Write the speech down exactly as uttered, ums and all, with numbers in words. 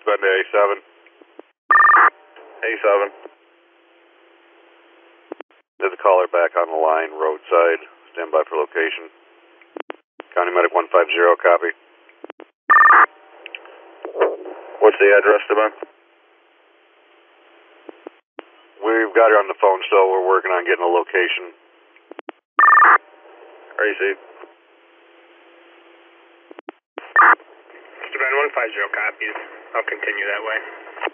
Bend to A seven. A seven. There's a caller back on the line, roadside. Stand by for location. County Medic one five zero, copy. What's the address, Devon? We've got her on the phone still. We're working on getting a location. Received. Mister Ben one five zero copies. I'll continue that way.